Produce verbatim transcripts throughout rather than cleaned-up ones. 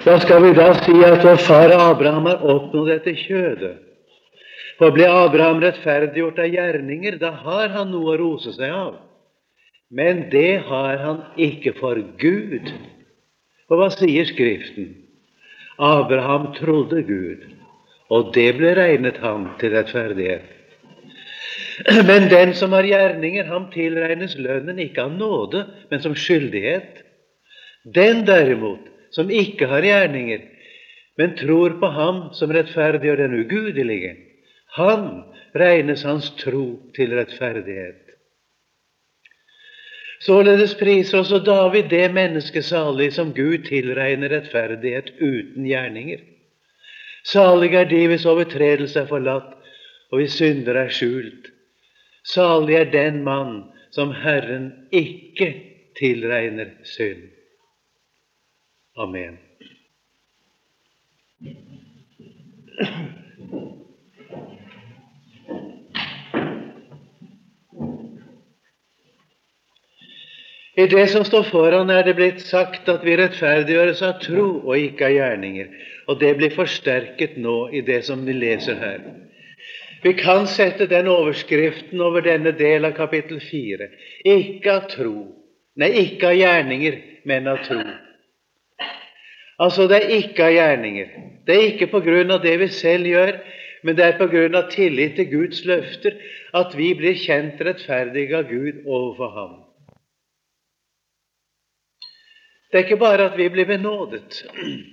Da skal vi da si at vår far Abraham har oppnådd etter kjødet. For ble Abraham rettferdiggjort av gjerninger, da har han noe å rose seg av. Men det har han ikke for Gud. Og hva sier Skriften? Abraham trodde Gud, og det ble regnet ham til rettferdighet. Men den som har gjerninger, ham tilregnes lønnen ikke av nåde, men som skyldighet. Den derimot, som ikke har gjerninger, men tror på ham som rettferdiggjør den ugudelige, han regnes hans tro til rettferdighet. Således priser også David det menneske salig som Gud tilregner rettferdighet uten gjerninger. Salig er de hvis overtredelse er forlatt, og hvis synder er skjult. Salig er den mann som Herren ikke tilregner synd. Amen. I det som står foran er det blitt sagt at vi rettferdiggjøres av tro og ikke av gjerninger, og det blir forsterket nå i det som vi leser her. Vi kan sette den overskriften over denne del av kapittel fire. Ikke av tro, nei, ikke av gjerninger, men av tro. Altså, det er ikke av gjerninger. Det er ikke på grunn av det vi selv gjør, men det er på grunn av tillit til Guds løfter at vi blir kjent rettferdige av Gud overfor ham. Det er ikke bare at vi blir benådet.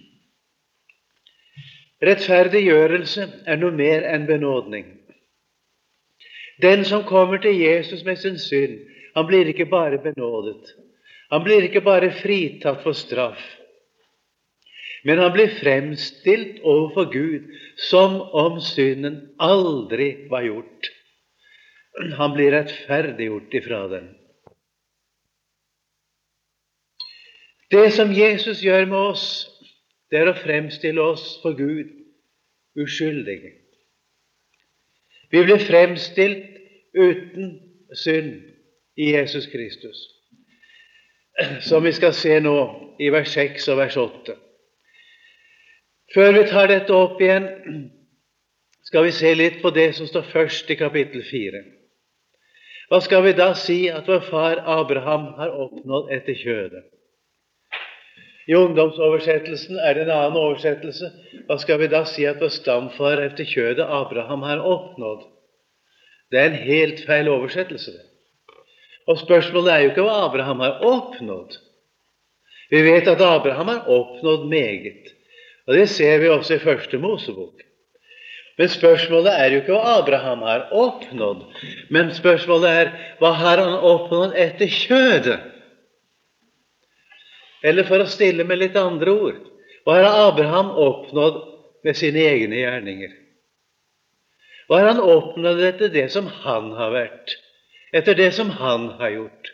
Rettferdiggjørelse er noe mer enn benådning. Den som kommer til Jesus med sin synd, han blir ikke bare benådet. Han blir ikke bare fritatt for straff, men han blir fremstilt overfor Gud som om synden aldri var gjort. Han blir rettferdiggjort ifra den. Det som Jesus gjør med oss, det er å fremstille oss for Gud uskyldige. Vi blir fremstilt uten synd i Jesus Kristus, som vi skal se nå i vers seks og vers åtte. Før vi tar dette opp igjen, skal vi se litt på det som står først i kapittel fire. Hva skal vi da si at vår far Abraham har oppnådd etter kjødet? I ungdomsoversettelsen er det en annen oversettelse. Hva skal vi da si at vår stamfar etter kjødet Abraham har oppnådd? Det er en helt feil oversettelse. Og spørsmålet er jo ikke hva Abraham har oppnådd. Vi vet at Abraham har oppnådd meget, og det ser vi også i første Mosebok. Men spørsmålet er jo ikke hva Abraham har oppnådd, men spørsmålet er hva har han oppnådd etter kjødet? Eller for å stille med litt andre ord, hva har Abraham oppnådd med sine egne gjerninger? Hva har han oppnådd etter det som han har vært, etter det som han har gjort?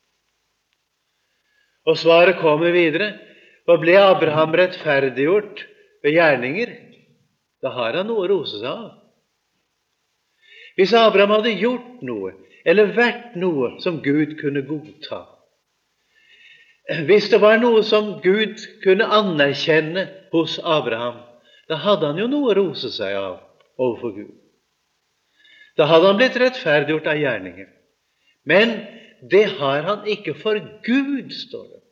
Og svaret kommer videre. Hva ble Abraham rettferdiggjort ved gjerninger? Da har han noe å rose seg av. Hvis Abraham hadde gjort noe, eller vært noe som Gud kunne godta, hvis det var noe som Gud kunne anerkjenne hos Abraham, da hadde han jo noe å rose seg av overfor Gud. Da hadde han blitt rettferdiggjort av gjerninger. Men det har han ikke for Gud, står det.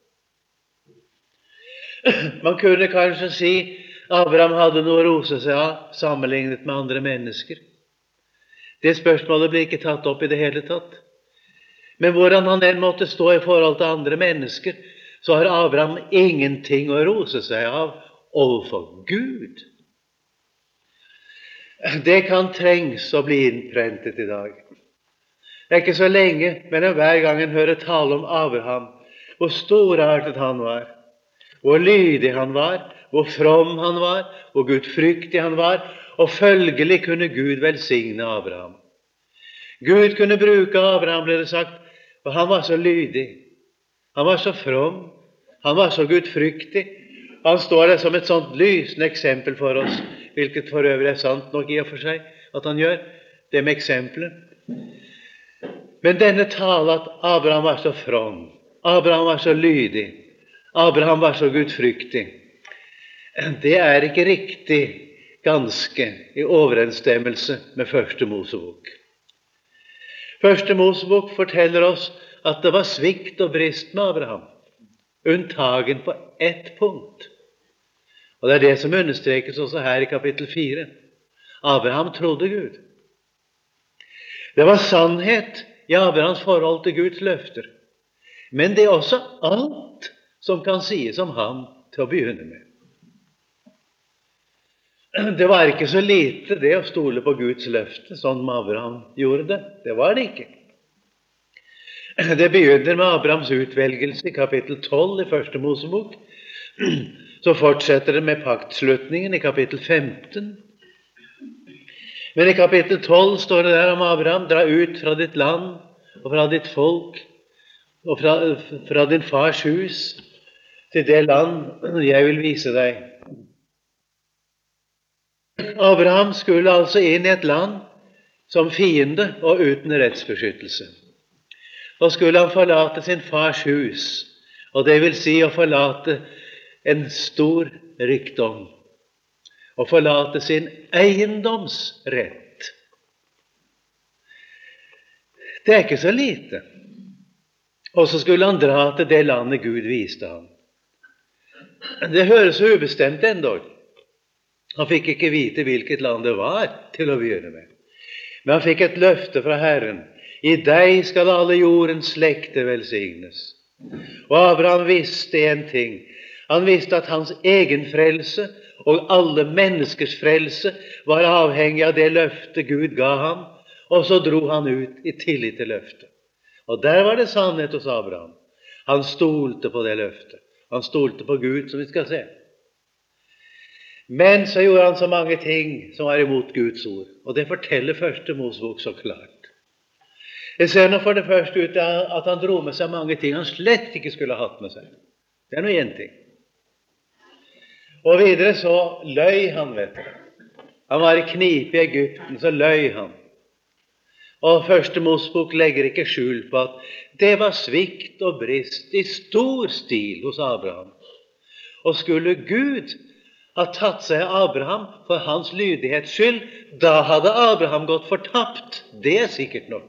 Man kunne kanskje si Abraham hadde noe å rose seg av sammenlignet med andre mennesker. Det spørsmålet blir ikke tatt opp i det hele tatt. Men hvordan han den måtte stå i forhold til andre mennesker, så har Abraham ingenting å rose seg av overfor Gud. Det kan trengs å bli innprentet i dag. Det er ikke så lenge, men hver gang en hører tale om Abraham, hvor storartet han var, hvor lydig han var, hvor from han var, hvor gudfryktig han var, og følgelig kunne Gud velsigne Abraham. Gud kunne bruke Abraham, ble det sagt, for han var så lydig, han var så from, han var så gudfryktig. Han står der som et sånt lysende eksempel for oss, hvilket for øvrig er sant nok i og for seg at han gjør, det med eksempelet. Men denne tale at Abraham var så from, Abraham var så lydig, Abraham var så gudfryktig, det er ikke riktig ganske i overensstemmelse med Første Mosebok. Første Mosebok forteller oss at det var svikt og brist med Abraham, unntagen på ett punkt. Og det er det som understrekes også her i kapittel fire. Abraham trodde Gud. Det var sannhet i Abrahams forhold til Guds løfter. Men det er også alt som kan sies om ham til å begynne med. Det var ikke så lite det å stole på Guds løfte, sånn som Abraham gjorde det. Det var det ikke. Det begynner med Abrahams utvelgelse i kapittel tolv i Første Mosebok. Så fortsetter det med paktslutningen i kapittel femten. Men i kapittel tolv står det der om Abraham: dra ut fra ditt land og fra ditt folk og fra, fra din fars hus til det land jeg vil vise deg. Abraham skulle altså inn i et land som fiende og uten rettsbeskyttelse. Da skulle han forlate sin fars hus, og det vil si å forlate en stor rikdom, og forlate sin eiendomsrett. Det er ikke så lite. Og så skulle han dra til det landet Gud viste ham. Det høres så ubestemt endog. Han fikk ikke vite hvilket land det var til å begynne med. Men han fikk et løfte fra Herren: i deg skal alle jordens slekter velsignes. Og Abraham visste en ting. Han visste at hans egen frelse og alle menneskers frelse var avhengig av det løftet Gud ga ham, og så dro han ut i tillit til løftet. Og der var det sannhet hos Abraham. Han stolte på det løftet. Han stolte på Gud, som vi skal se. Men så gjorde han så mange ting som var imot Guds ord, og det forteller Første Mosebok så klart. Jeg ser nå for det første ut at han dro med seg mange ting han slett ikke skulle hatt med seg. Det er noe en ting. Og videre så løy han, vet du. Han var i knipe i Egypten, så løy han. Og Første Mosebok legger ikke skjul på at det var svikt og brist i stor stil hos Abraham. Og skulle Gud ha tatt seg av Abraham for hans lydighets skyld, da hadde Abraham gått fortapt. Det er sikkert nok.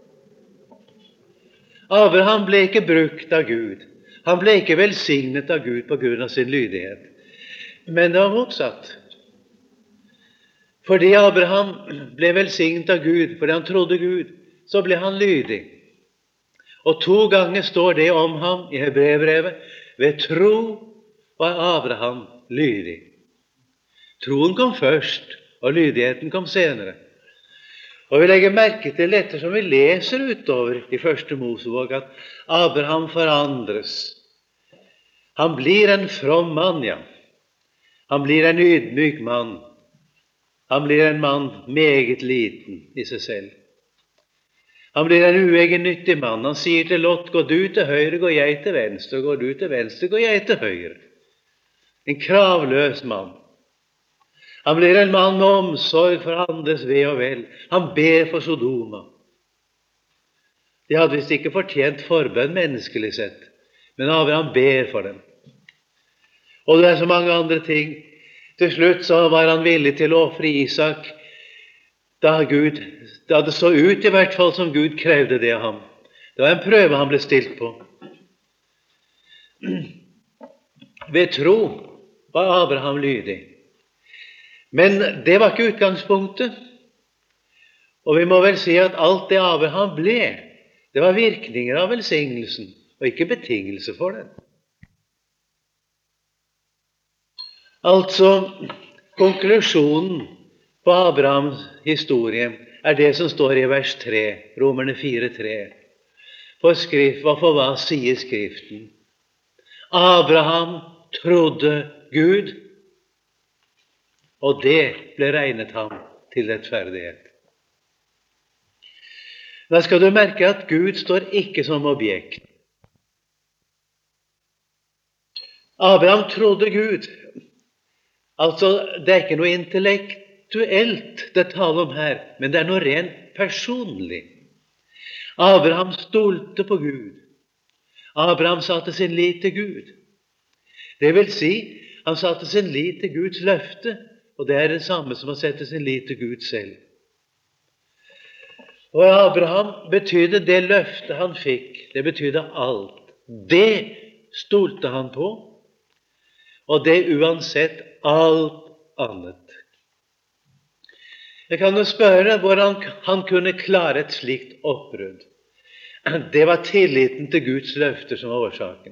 Abraham ble ikke brukt av Gud. Han ble ikke velsignet av Gud på grunn av sin lydighet. Men det var motsatt. Fordi Abraham ble velsignet av Gud, fordi han trodde Gud, så ble han lydig. Og to ganger står det om ham i Hebreerbrevet: ved tro var Abraham lydig. Troen kom først, og lydigheten kom senere. Og vi legger merke til dette som vi leser utover i Første Mosebok, at Abraham forandres. Han blir en from mann, ja. Han blir en ydmyk mann. Han blir en mann meget liten i seg selv. Han blir en uegennyttig mann. Han sier til Lot: gå du til høyre, går jeg til venstre, og går du til venstre, går jeg til høyre. En kravløs mann. Han blir en mann med omsorg for andres ve og vel. Han ber for Sodoma. De hadde visst ikke fortjent forbønn menneskelig sett, men Abraham ber for dem. Og det er så mange andre ting. Til slutt så var han villig til å ofre Isak, da Gud, da det så ut i hvert fall som Gud krevde det av ham. Det var en prøve han ble stilt på. Ved tro var Abraham lydig. Men det var ikke utgangspunktet. Og vi må vel si at alt det Abraham ble, det var virkninger av velsignelsen, og ikke betingelse for den. Altså, konklusjonen på Abrahams historie er det som står i vers tre, Romerne fire tre. For, skrift, for hva sier Skriften? Abraham trodde Gud, og det ble regnet ham til rettferdighet. Da skal du merke at Gud står ikke som objekt. Abraham trodde Gud. Altså, det er ikke noe intellektuelt det taler om her, men det er noe rent personlig. Abraham stolte på Gud. Abraham satte sin lit til Gud. Det vil si, Han satte sin lit til Guds løfte, og det er det samme som å sette sin lit til Gud selv. Og Abraham betydde det løftet han fikk, det betydde alt. Det stolte han på, og det uansett alt annet. Jeg kan jo spørre hvordan han kunne klare et slikt oppbrudd. Det var tilliten til Guds løfter som var årsaken.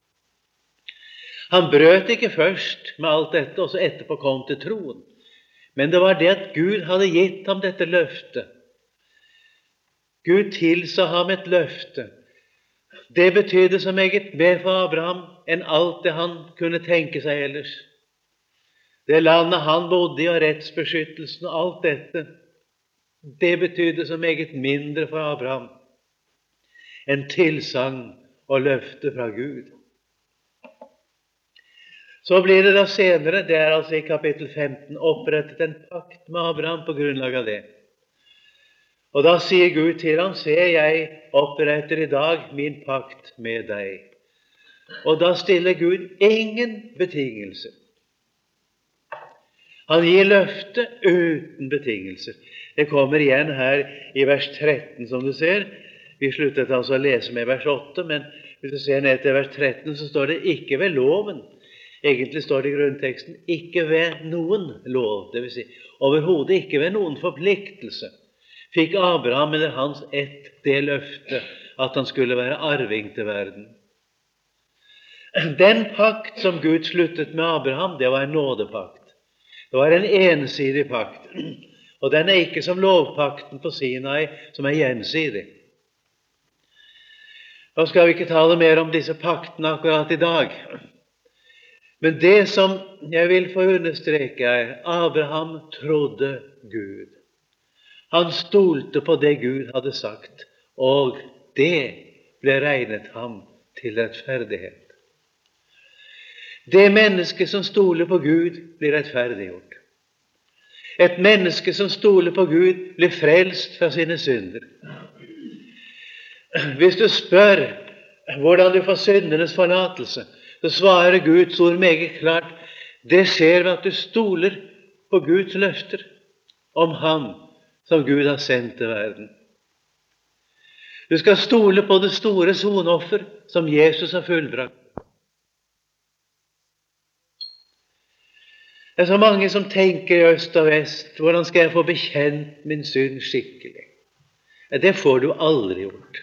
Han brøt ikke først med alt dette, og så etterpå kom til troen. Men det var det at Gud hadde gitt ham dette løftet. Gud tilsa ham et løfte. Det betydde så meget mer for Abraham enn alt det han kunne tenke seg ellers. Det landet han bodde i, og rettsbeskyttelsen og alt dette, det betydde så meget mindre for Abraham enn tilsagn og løfte fra Gud. Så blir det da senere, det er altså i kapittel femten, opprettet en pakt med Abraham på grunnlag av det. Og da sier Gud til ham, se, jeg oppretter i dag min pakt med deg. Og da stiller Gud ingen betingelser. Han gir løfte uten betingelser. Det kommer igjen her i vers tretten, som du ser. Vi sluttet altså å lese med vers åtte, men hvis du ser ned til vers tretten, så står det ikke ved loven. Egentlig står det i grunnteksten ikke ved noen lov, det vil si overhodet ikke ved noen forpliktelse. Fikk Abraham eller hans ett det løfte at han skulle være arving til verden. Den pakt som Gud sluttet med Abraham, det var en nådepakt. Det var en ensidig pakt, og den er ikke som lovpakten på Sinai, som er gjensidig. Nå skal vi ikke tale mer om disse paktene akkurat i dag. Men det som jeg vil få understreke er, Abraham trodde Gud. Han stolte på det Gud hadde sagt, og det ble regnet ham til rettferdighet. Det menneske som stoler på Gud, blir rettferdiggjort. Et menneske som stoler på Gud, blir frelst fra sine synder. Hvis du spør hvordan du får syndenes forlatelse, så svarer Guds ord meget klart, det skjer ved at du stoler på Guds løfter om ham som Gud har sendt til verden. Du skal stole på det store sonoffer som Jesus har fullbrakt. Det er så mange som tenker i øst og vest, hvordan skal jeg få bekjent min synd skikkelig? Det får du aldri gjort.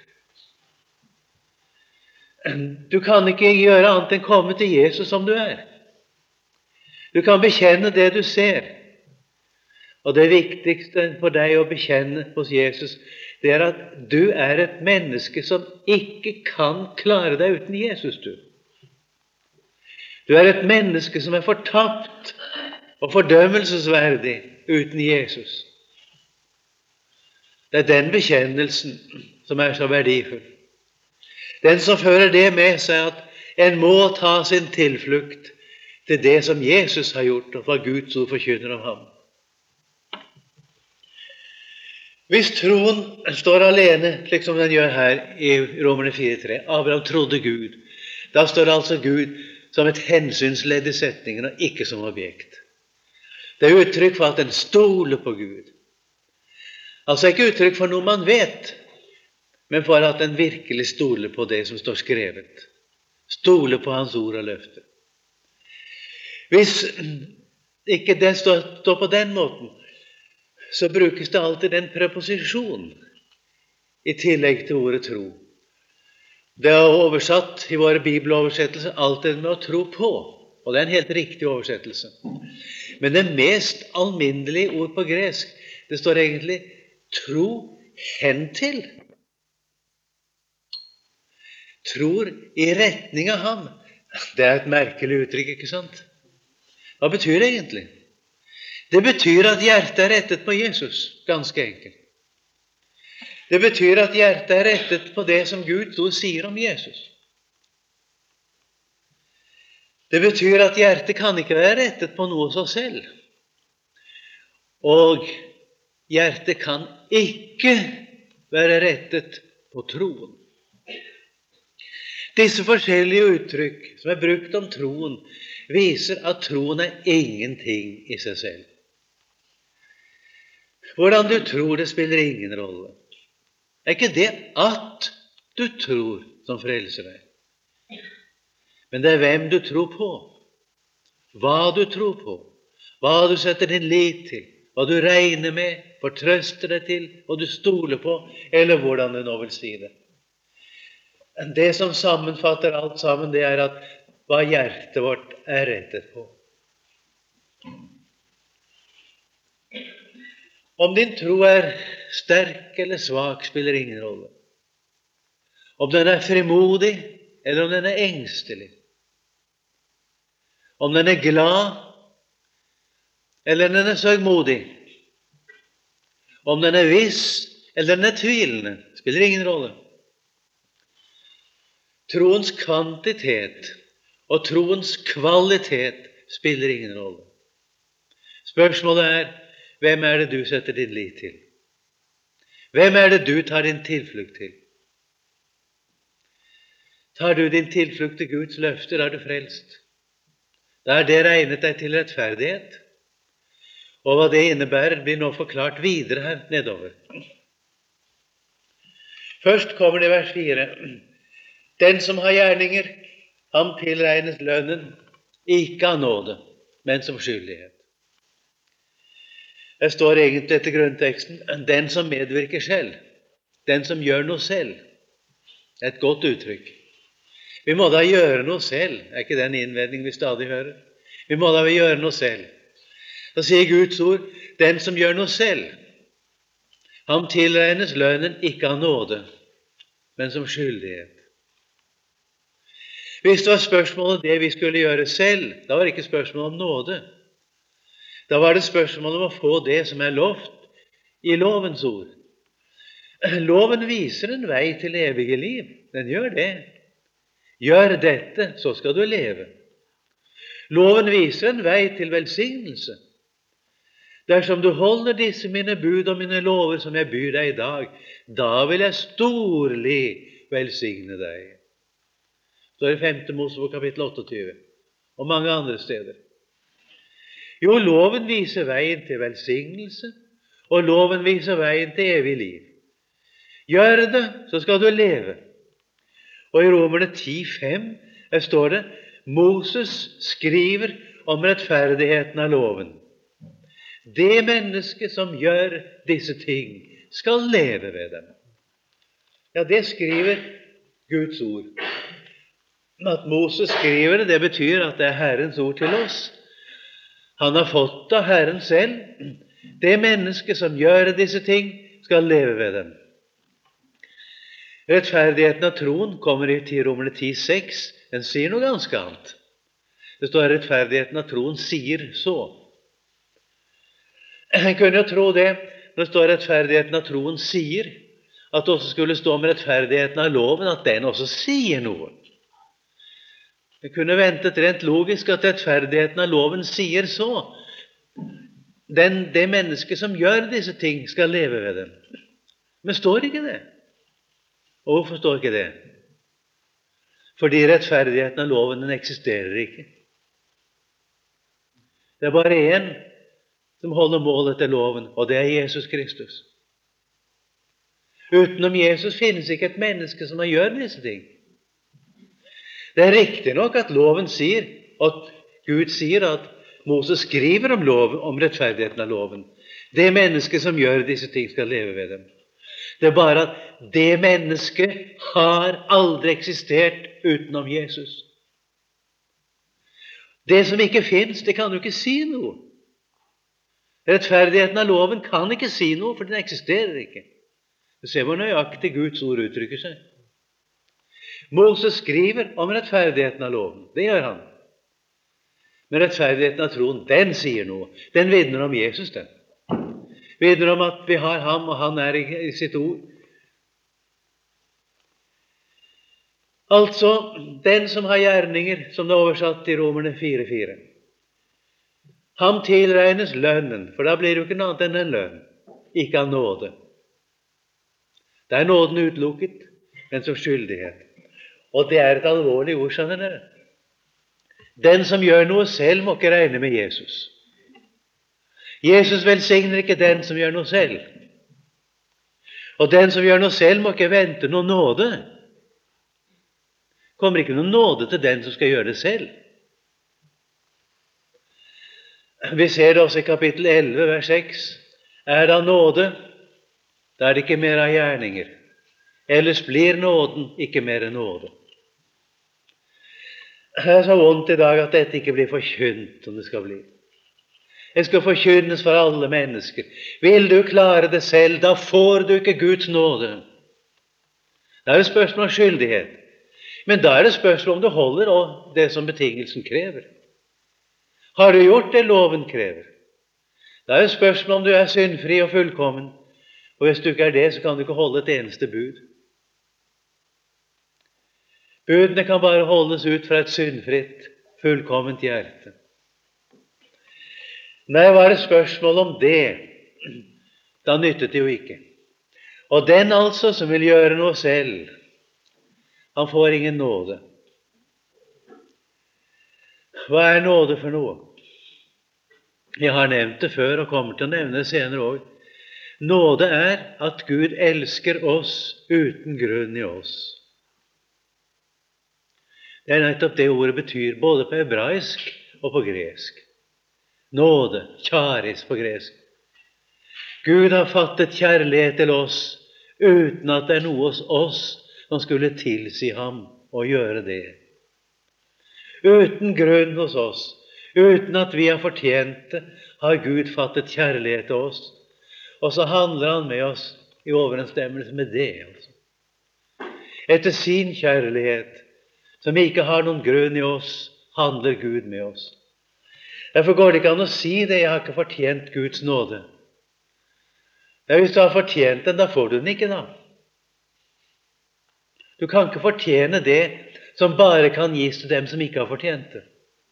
Du kan ikke gjøre annet enn komme til Jesus som du er. Du kan bekjenne det du ser. Og det viktigste for deg å bekjenne hos Jesus, det er at du er et menneske som ikke kan klare deg uten Jesus, du. Du er et menneske som er fortapt og fordømmelsesverdig uten Jesus. Det er den bekjennelsen som er så verdifull. Den som fører det med seg at en må ta sin tilflukt til det som Jesus har gjort, og hva Guds ord forkynner om ham. Hvis troen står alene, slik som den gjør her i Romerne fire tre, Abraham trodde Gud, da står altså Gud som et hensynsledd i setningen, og ikke som objekt. Det er uttrykk for at en stoler på Gud. Altså ikke uttrykk for noe man vet, men for at en virkelig stoler på det som står skrevet. Stoler på hans ord og løfter. Hvis ikke det står, står på den måten, så brukes det alltid en preposisjon i tillegg til ordet tro. Det er oversatt i våre bibeloversettelser alltid med å tro på, og det er en helt riktig oversettelse. Men det mest alminnelige ord på gresk, det står egentlig tro hen til. Tror i retning av ham. Det er et merkelig uttrykk, ikke sant? Hva betyr det egentlig? Det betyr at hjertet er rettet på Jesus, ganske enkelt. Det betyr at hjertet er rettet på det som Gud så sier om Jesus. Det betyr at hjertet kan ikke være rettet på noe så selv. Og hjertet kan ikke være rettet på troen. Disse forskjellige uttrykk som er brukt om troen, viser at troen er ingenting i seg selv. Hvordan du tror, det spiller ingen rolle. Det er ikke det at du tror som frelser deg, men det er hvem du tror på, hva du tror på, hva du setter din lit til, hva du regner med, fortrøster deg til, og du stoler på, eller hvordan du nå vil si det. Det som sammenfatter alt sammen, det er at hva hjertet vårt er rettet på. Om din tro er sterk eller svak, spiller ingen rolle. Om den er frimodig, eller om den er engstelig. Om den er glad, eller den er sørgmodig. Om den er viss, eller den er tvilende, spiller ingen rolle. Troens kvantitet og troens kvalitet spiller ingen rolle. Spørsmålet er, hvem er det du setter din lit til? Hvem er det du tar din tilflukt til? Tar du din tilflukt til Guds løfter, er du frelst. Da er det regnet deg til rettferdighet. Og hva det innebærer, blir nå forklart videre her nedover. Først kommer det i vers fire. Den som har gjerninger, ham tilregnes lønnen, ikke av nåde, men som skyldighet. Det står egentlig etter grunnteksten, den som medvirker selv, den som gjør noe selv. Det er et godt uttrykk. Vi må da gjøre noe selv, er ikke den innvedning vi stadig hører? Vi må da gjøre noe selv. Så sier Guds ord, den som gjør noe selv, ham tilregnes lønnen ikke av nåde, men som skyldighet. Hvis det var spørsmålet det vi skulle gjøre selv, da var det ikke spørsmål om nåde. Da var det spørsmål om å få det som er lovt i lovens ord. Loven viser en vei til evige liv. Den gjør det. Gjør dette, så skal du leve. Loven viser en vei til velsignelse. Dersom du holder disse mine bud og mine lover som jeg byr deg i dag, da vil jeg storlig velsigne deg. Så er det femte Mosebok kapittel otteogtyve, og mange andre steder. Jo, loven viser veien til velsignelse, og loven viser veien til evig liv. Gjør det, så skal du leve. Og i Romerne ti fem står det, Moses skriver om rettferdigheten av loven. Det menneske som gjør disse ting, skal leve ved dem. Ja, det skriver Guds ord. At Moses skriver det, det betyr at det er Herrens ord til oss. Han har fått av Herren selv. Det menneske som gjør disse ting, skal leve ved dem. Rettferdigheten av troen kommer i Romerne ti seks. Den sier noe ganske annet. Det står rettferdigheten av troen sier så. Jeg kunne jo tro det, når det står rettferdigheten av troen sier, at det også skulle stå om rettferdigheten av loven, at den også sier noe. Jeg kunne ventet rent logisk at rettferdigheten av loven sier så. Den, det mennesket som gjør disse ting, skal leve ved dem. Men står ikke det? Og hvorfor står ikke det? Fordi rettferdigheten av loven, den eksisterer ikke. Det er bare en som holder mål etter loven, og det er Jesus Kristus. Utenom Jesus finnes ikke et menneske som gjør disse ting. Det er riktig nok at loven sier, at Gud sier at Moses skriver om, lov, om rettferdigheten av loven. Det menneske som gjør disse ting skal leve ved dem. Det er bare at det mennesket har aldri eksistert utenom Jesus. Det som ikke finnes, det kan jo ikke si noe. Rettferdigheten av loven kan ikke si noe, for den eksisterer ikke. Du ser hvor nøyaktig Guds ord uttrykker seg. Moses skriver om rettferdigheten av loven. Det gjør han. Men rettferdigheten av troen, den sier noe. Den vitner om Jesus, den. Vitner om at vi har ham, og han er i sitt ord. Altså, den som har gjerninger, som det er oversatt i Romerne fire fire. Ham tilregnes lønnen, for da blir det jo ikke noe annet enn en lønn, ikke av nåde. Det er nåden utelukket, men som skyldighet. Og det er et alvorlig ord, skjønner dere. Den som gjør noe selv, må ikke regne med Jesus. Jesus velsigner ikke den som gjør noe selv. Og den som gjør noe selv, må ikke vente noe nåde. Kommer ikke noe nåde til den som skal gjøre det selv. Vi ser det også i kapittel elleve, vers seks. Er da nåde, da er det ikke mer av gjerninger. Ellers blir nåden ikke mer nåde. Det er så vondt i dag at dette ikke blir forkynt som det skal bli. Det skal forkynnes for alle mennesker. Vil du klare det selv, da får du ikke Guds nåde. Det er et spørsmål om skyldighet. Men da er det spørsmål om du holder og det som betingelsen krever. Har du gjort det loven krever? Da er det spørsmål om du er syndfri og fullkommen. Og hvis du ikke er det, så kan du ikke holde et eneste bud. Budene kan bare holdes ut fra et syndfritt, fullkomment hjerte. Nei, var det spørsmål om det, da nyttet det jo ikke. Og den altså som vil gjøre noe selv, han får ingen nåde. Hva er nåde for noe? Jeg har nevnt det før og kommer til å nevne det senere også. Nåde er at Gud elsker oss uten grunn i oss. Det er nettopp det ordet betyr, både på hebraisk og på gresk. Nåde, charis på gresk. Gud har fattet kjærlighet til oss, uten at det er noe hos oss som skulle tilsi ham å gjøre det. Uten grunn hos oss, uten at vi har fortjent det, har Gud fattet kjærlighet til oss. Og så handler han med oss i overensstemmelse med det. Altså. Etter sin kjærlighet, som ikke har noen grunn i oss, handler Gud med oss. Derfor går det ikke an å si det, jeg har ikke fortjent Guds nåde. Ja, hvis du har fortjent den, da får du den ikke da. Du kan ikke fortjene det som bare kan gis til dem som ikke har fortjent det.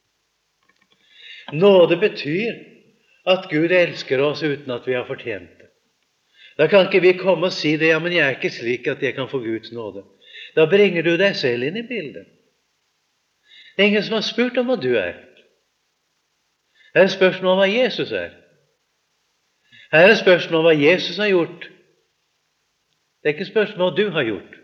Nåde betyr at Gud elsker oss uten at vi har fortjent det. Da kan ikke vi komme og si det, ja, men jeg er ikke slik at jeg kan få Guds nåde. Da bringer du deg selv inn i bildet. Det er ingen som har spurt om hva du er. Det er et spørsmål om hva Jesus er. Her er et spørsmål om hva Jesus har gjort. Det er ikke et spørsmål om hva du har gjort.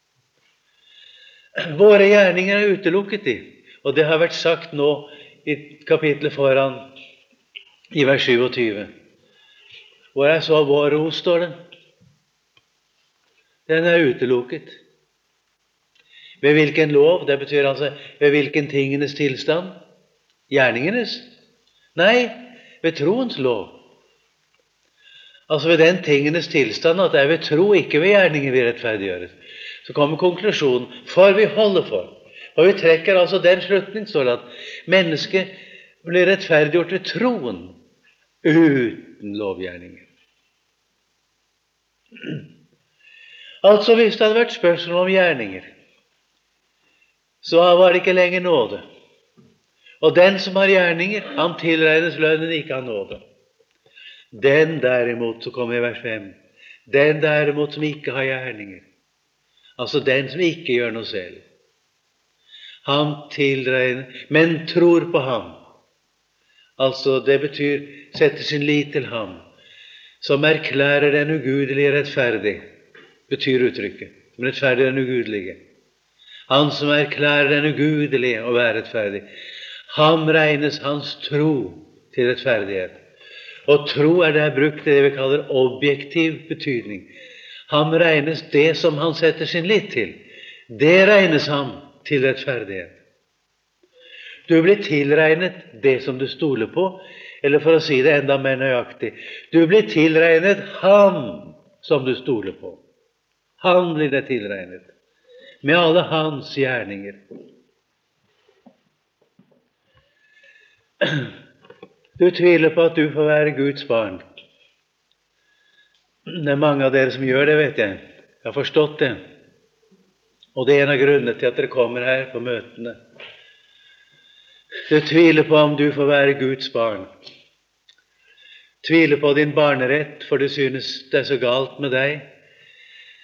Våre gjerninger er utelukket i, og det har vært sagt nå i kapitlet foran, i vers syvogtyve. Hvor er så vår ro, står det? Den er utelukket. Ved hvilken lov? Det betyr altså ved hvilken tingenes tilstand? Gjerningenes? Nei, ved troens lov. Altså ved den tingenes tilstand at det er ved tro, ikke ved gjerninger vi rettferdiggjøres. Så kommer konklusjonen, for vi holder for. Og vi trekker altså den slutning, står det, at mennesket blir rettferdiggjort ved troen, uten lovgjerninger. Altså hvis det hadde vært spørsmål om gjerninger, så var det ikke lenger nåde. Og den som har gjerninger, han tilregnes lønnen ikke av nåde. Den derimot, så kommer i vers fem, den derimot som ikke har gjerninger, altså den som ikke gjør noe selv, han tilregner, men tror på ham. Altså det betyr, setter sin lit til ham, som erklærer den ugudelige rettferdig, betyr uttrykket, som rettferdig den ugudelige. Han som erklærer den ugudelige å være rettferdig, ham regnes hans tro til rettferdighet. Og tro er det brukt det vi kaller objektiv betydning. Ham regnes det som han setter sin lit til. Det regnes ham til rettferdighet. Du blir tilregnet det som du stoler på, eller for å si det enda mer nøyaktig, du blir tilregnet ham som du stoler på. Han blir det tilregnet, med alle hans gjerninger. Du tviler på at du får være Guds barn. Det er mange av dere som gjør det, vet jeg. Jeg har forstått det. Og det er en av grunnene til at dere kommer her på møtene. Du tviler på om du får være Guds barn. Tviler på din barnerett, for du synes det er så galt med deg.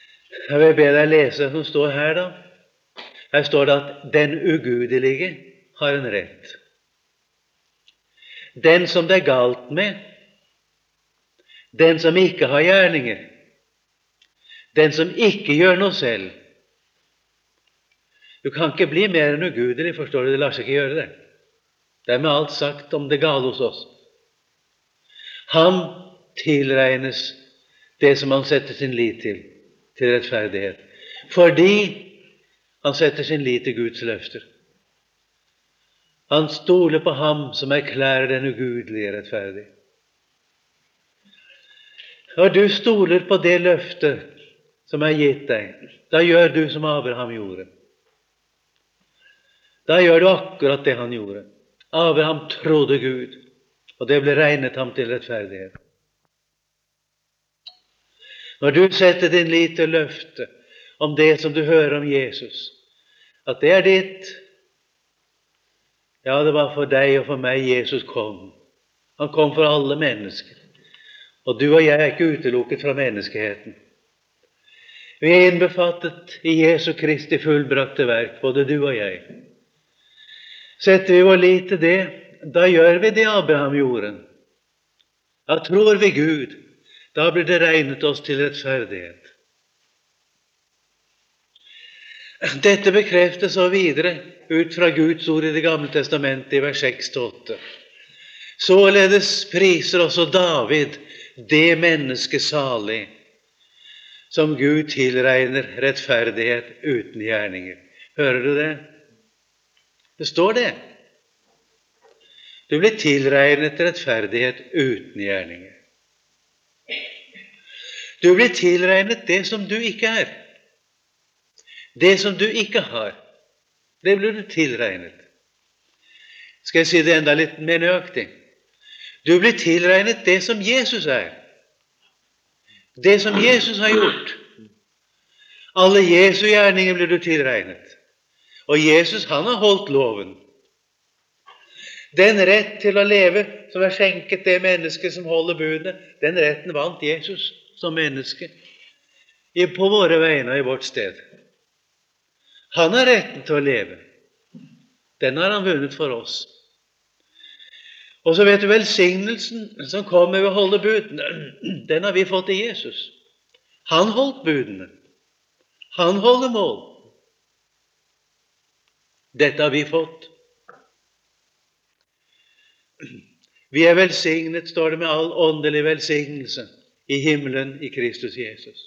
Jeg vil be deg lese som står her da. Her står det at den ugudelige, har en rett. Den som det er galt med, den som ikke har gjerninger, den som ikke gjør noe selv. Du kan ikke bli mer enn ugudelig, forstår du, det lar seg ikke gjøre det. Det er med alt sagt om det gale hos oss. Han tilregnes det som han setter sin lit til, til rettferdighet, fordi han setter sin lit til Guds løfter. Han stoler på ham som erklærer den ugudelige rettferdig. Når du stoler på det løftet som er gitt deg, da gjør du som Abraham gjorde. Da gjør du akkurat det han gjorde. Abraham trodde Gud, og det ble regnet ham til rettferdighet. Når du setter din lit til løftet om det som du hører om Jesus, at det er ditt. Ja, det var for deg og for meg Jesus kom. Han kom for alle mennesker. Og du og jeg er ikke utelukket fra menneskeheten. Vi er innbefattet i Jesu Kristi fullbrakte verk, både du og jeg. Setter vi vår lit til det, da gjør vi det Abraham gjorde. Da tror vi Gud. Da blir det regnet oss til rettferdighet. Dette bekreftes så videre ut fra Guds ord i Det gamle testamentet i vers seks til åtte. Således priser også David det menneske salig, som Gud tilregner rettferdighet uten gjerninger. Hører du det? Det står det. Du blir tilregnet rettferdighet uten gjerninger. Du blir tilregnet det som du ikke er. Det som du ikke har, det blir du tilregnet. Skal jeg si det enda litt mer nøyaktig? Du blir tilregnet det som Jesus er. Det som Jesus har gjort. Alle Jesu gjerninger blir du tilregnet. Og Jesus, han har holdt loven. Den rett til å leve som er skjenket det mennesket som holder budene, den retten vant Jesus som menneske på våre vegne og i vårt sted. Han har retten til å leve. Den har han vunnet for oss. Og så vet du, velsignelsen som kommer ved å holde budene, den har vi fått i Jesus. Han holdt budene. Han holder mål. Dette har vi fått. Vi er velsignet, står det, med all åndelig velsignelse i himmelen i Kristus Jesus.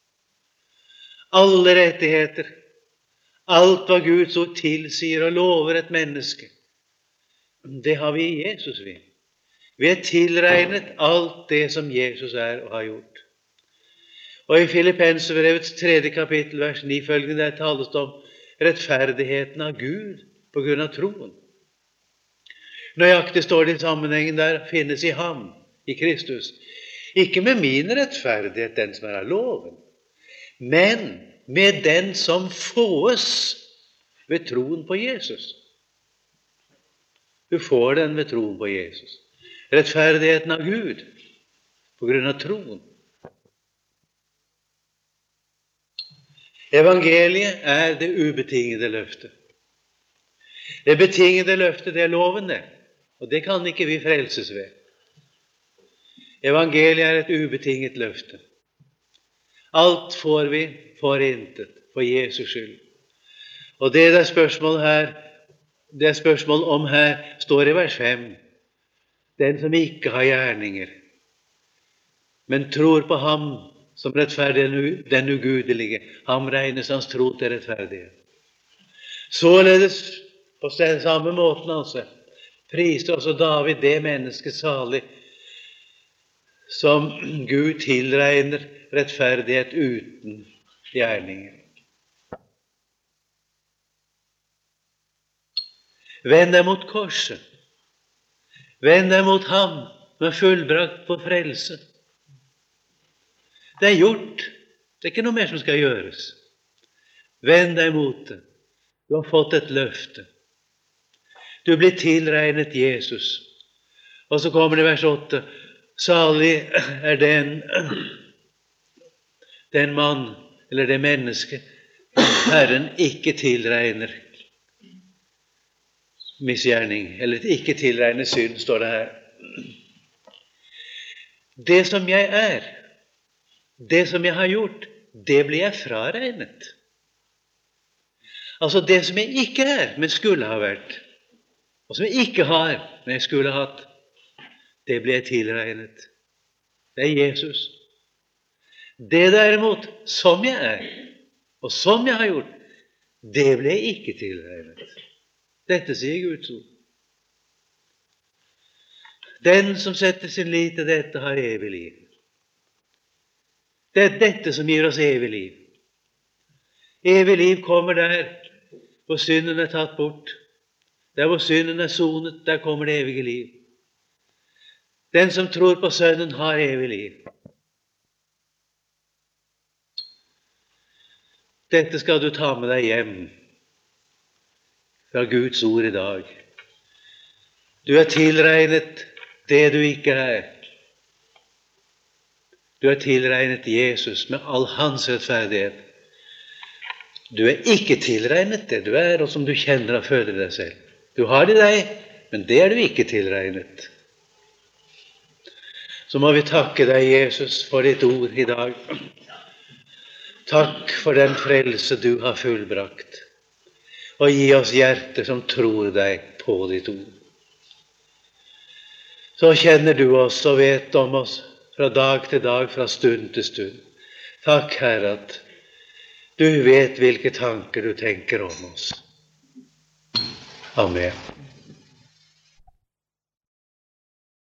Alle rettigheter, alt hva Guds ord tilsier og lover et menneske, det har vi i Jesus, vi. Vi er tilregnet alt det som Jesus er og har gjort. Og i Filippenserbrevets tredje kapittel, vers ni følgende, der tales det om rettferdigheten av Gud på grunn av troen. Nøyaktig står det i sammenhengen der, finnes i ham, i Kristus. Ikke med min rettferdighet, den som er av loven, men med den som fåes ved troen på Jesus. Du får den ved troen på Jesus. Rettferdigheten av Gud på grunn av troen. Evangeliet er det ubetingede løftet. Det betingede løftet, det er loven, det. Og det kan ikke vi frelses ved. Evangeliet er et ubetinget løfte. Alt får vi for intet, for Jesus skyld. Og det er spørsmål her, det er spørsmål om her, står i vers fem. Den som ikke har gjerninger, men tror på ham som rettferdig, den ugudelige, ham regnes hans tro til rettferdighet. Således, på samme måten altså, priser også David det mennesket salig, som Gud tilregner rettferdighet uten gjerninger. Vend deg mot korset. Vend deg mot ham med fullbrakt på frelse. Det er gjort. Det er ikke noe mer som skal gjøres. Vend deg mot det. Du har fått et løfte. Du blir tilregnet Jesus. Og så kommer det vers åtte. Salig er den, den mann, eller det menneske, Herren ikke tilregner misgjerning, eller et ikke tilregnet synd, står det her. Det som jeg er, det som jeg har gjort, det blir jeg fraregnet. Altså det som jeg ikke er, men skulle ha vært, og som jeg ikke har, men jeg skulle ha hatt, det blir jeg tilregnet. Det er Jesus. Det derimot, som jeg er, og som jeg har gjort, det blir jeg ikke tilregnet. Dette sier Guds ord. Den som setter sin lit til dette, har evig liv. Det er dette som gir oss evig liv. Evig liv kommer der hvor synden er tatt bort. Der hvor synden er sonet, der kommer det evige liv. Den som tror på Sønnen, har evig liv. Dette skal du ta med deg hjem fra Guds ord i dag. Du er tilregnet det du ikke er. Du er tilregnet Jesus med all hans rettferdighet. Du er ikke tilregnet det du er, og som du kjenner og føler deg selv. Du har det i deg, men det er du ikke tilregnet. Så må vi takke deg, Jesus, for ditt ord i dag. Takk for den frelse du har fullbrakt. Og gi oss hjerter som tror deg på ditt ord. Så kjenner du oss og vet om oss fra dag til dag, fra stund til stund. Takk, Herre, at du vet hvilke tanker du tenker om oss. Amen.